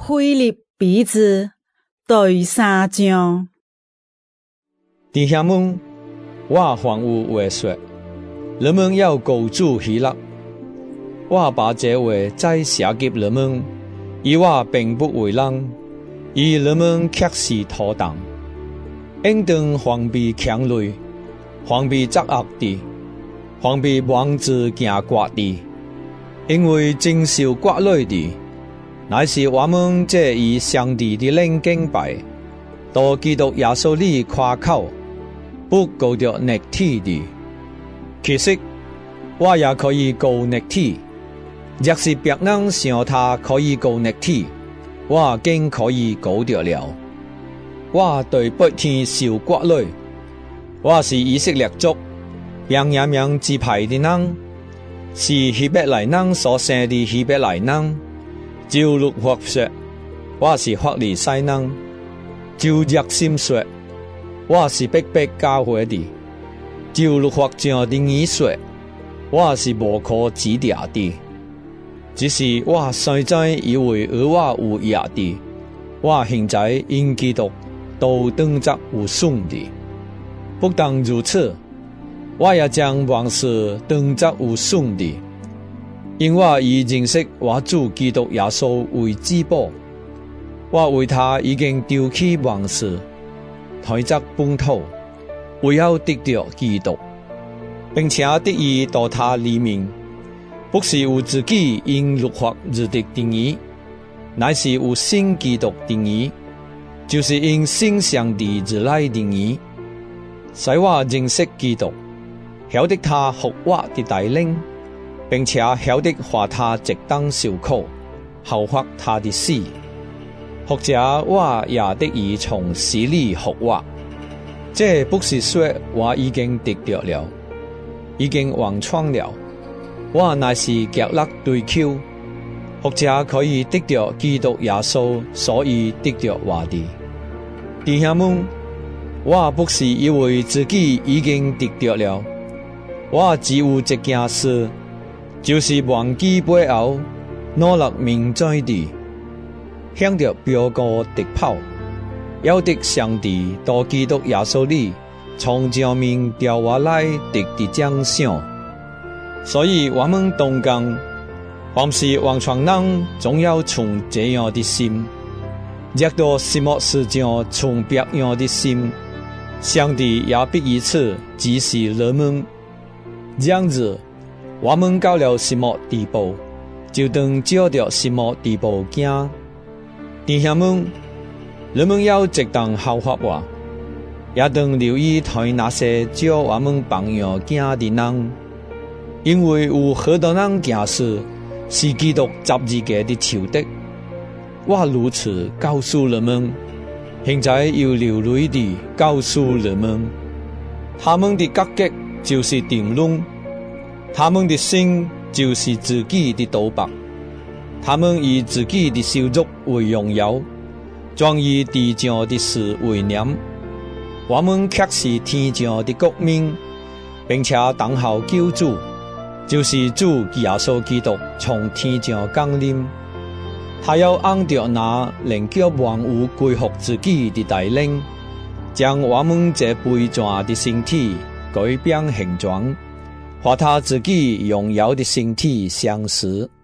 腓立比字第3章。 弟兄们，我还有话说，你们要高举喜乐。我把这话再写给你们，以我并不为人，以你们却是妥当。应当防备强累，防备作恶的，防备妄自行割的，因为经受割累的，乃是我们这以上帝的灵敬拜，到基督耶稣里夸口，不高着肉体的。其实我也可以高肉体，若是别人想他可以高肉体，我竟可以高着了。我对白天受割累，我是以色列族便雅悯支派的人，是希伯来人所生的希伯来人。照律法说，我是法利赛人；照热心说，我是逼迫教会的；照律法上的义说，我是无可指定的。只是我现在以为而我有益的，我现在因基督都当作有损的。不但如此，我也将万事当作有损的，因我已认识我主基督耶稣为至宝。我为他已经丢弃万事，抬作本土，为要得着基督，并且得以到他里面，不是有自己因律法而得定义，乃是有信基督定义，就是因信上帝而来定义。使我认识基督，晓得他服我的带领，并且晓得话他直当受苦，效法他的死。或者我也得以从死里复活。这不是说我已经得着了，已经完创了，我乃是极力追求，或者可以得着基督耶稣，所以得着我的。弟兄们，我不是以为自己已经得着了，我只有一件事，就是忘记背后，努力明在的，向着标杆直跑，要得上帝到基督耶稣里，从上面调我来得的奖赏。所以我们同工，凡是完全人，总要从这样的心；若到什么事情从别样的心，上帝也必以此指示你们。这样子，我们到了什么地步，就当照着什么地步行。弟兄们，你们要值当效法我，也当留意台那些照我们榜样行的人，因为有许多人行事是基督12个的仇敌。我如此告诉你们，现在又流泪地告诉你们，他们的结局就是定论，他们的心就是自己的道白，他们以自己的羞辱为荣耀，专以地上的事为念。我们却是天上的国民，并且等候救主，就是主耶稣基督从天上降临。他要按着那能叫万物归服自己的带领，将我们这卑贱的身体改变形状，和他自己荣耀的身体相似。